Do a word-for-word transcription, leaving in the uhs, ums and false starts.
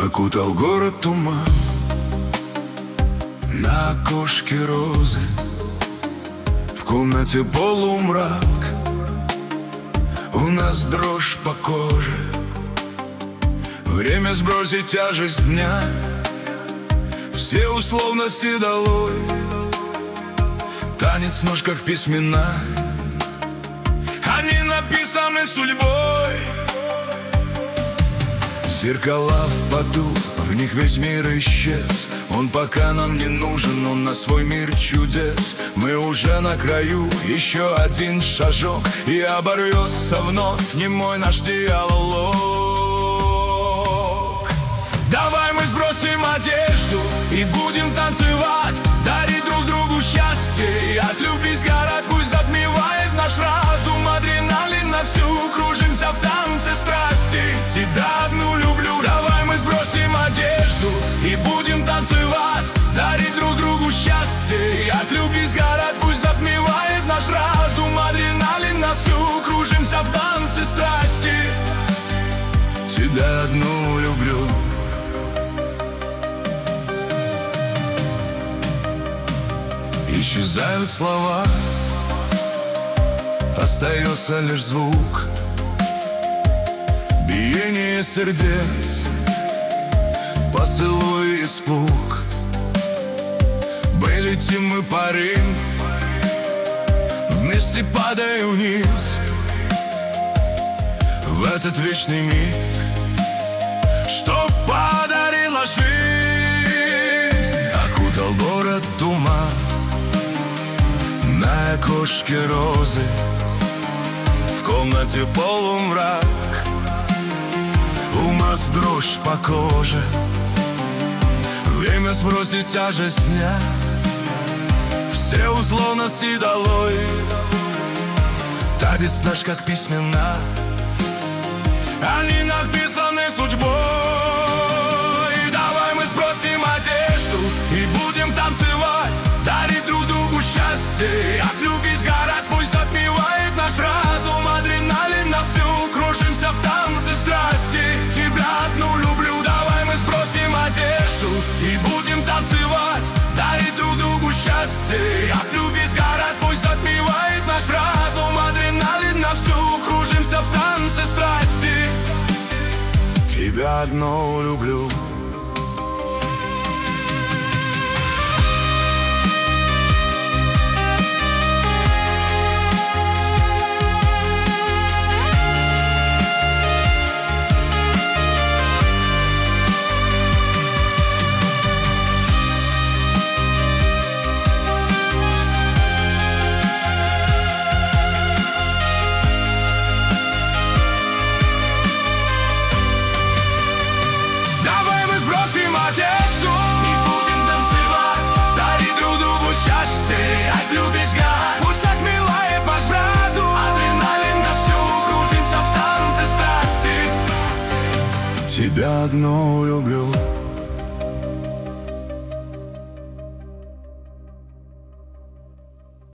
Окутал город туман, на окошке розы, в комнате полумрак. У нас дрожь по коже, время сбросить тяжесть дня, все условности долой. Танец нож как письмена, они написаны судьбой. Зеркала в поту, в них весь мир исчез. Он пока нам не нужен, он на свой мир чудес. Мы уже на краю, еще один шажок, и оборвется вновь немой наш диалог. Давай мы сбросим одежду и будем танцевать, дарить друг другу счастье и от любви сгорать. Пусть затмевает наш разум адреналин на всю, кружимся в танце страсти, тебя одну люблю. Давай мы сбросим одежду и будем танцевать, дарить друг другу счастье и от любви сгорать. Пусть затмевает наш разум адреналин на всю, кружимся в танце страсти, тебя одну люблю. Исчезают слова, остается лишь звук, биение сердец, поцелуй, испуг. Мы летим, мы парим, вместе падая вниз в этот вечный миг, что подарила жизнь. Окутал город туман, на окошке розы, в комнате полумрак. У нас дрожь по коже, время сбросит тяжесть дня, все условности долой. Танец наш как письмена, они написаны судьбой. Давай мы сбросим одежду и будем танцевать, дарить друг другу счастье, от любви сгорать. Пусть затмевает наш разум адреналин на всю, кружимся в танце страсти, тебя одну люблю. Давай мы сбросим одежду и будем танцевать, дарить друг другу счастье, от любви сгорать. Пусть затмевает наш разум адреналин на всю, кружимся в танце страсти, тебя одну люблю. Тебя одну люблю.